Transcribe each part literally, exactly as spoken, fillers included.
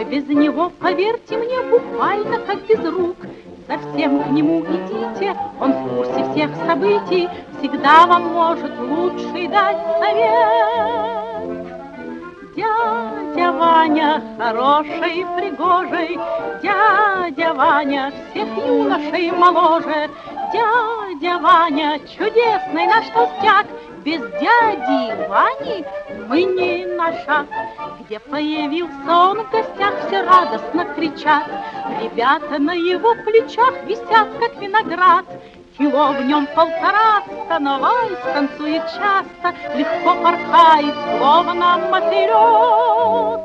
без него, поверьте мне, буквально как без рук. Совсем к нему идите, он в курсе всех событий, всегда вам может лучший дать совет. Дядя Ваня хороший, пригожий, дядя Ваня всех юношей моложе, дядя Ваня чудесный наш толстяк, без дяди Вани мы не на шаг. Где появился он в гостях, все радостно кричат, ребята на его плечах висят, как виноград. Кило в нем полтораста, но вальс танцует часто, легко порхает, словно мотылек.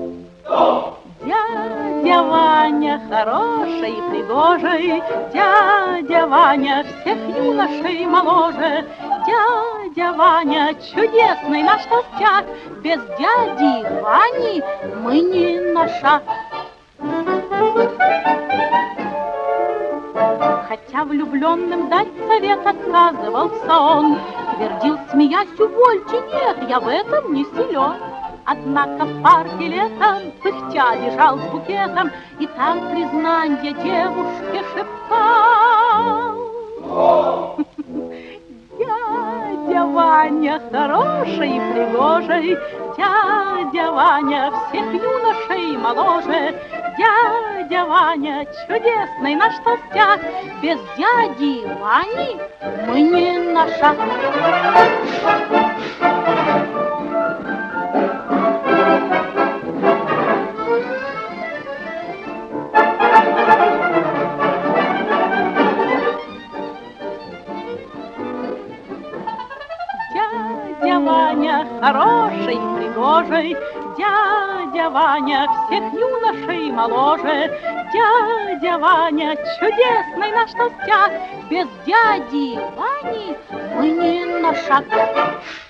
Дядя Ваня хороший и пригожий, дядя Ваня всех юношей моложе, дядя Ваня чудесный наш толстяк, без дяди Вани мы не на шаг. Хотя влюбленным дать совет отказывался он, твердил, смеясь, увольте, нет, я в этом не силен. Однако в парке летом пыхтя бежал с букетом, и там признанье девушке шептал. Дядя Ваня хороший и пригожий, дядя Ваня всех юношей моложе, дядя Ваня чудесный наш толстяк, без дяди Вани мы не на шаг. Дядя Ваня хороший и пригожий, дядя Ваня всех юношей моложе, дядя Ваня чудесный наш толстяк, без дяди Вани мы не на шаг.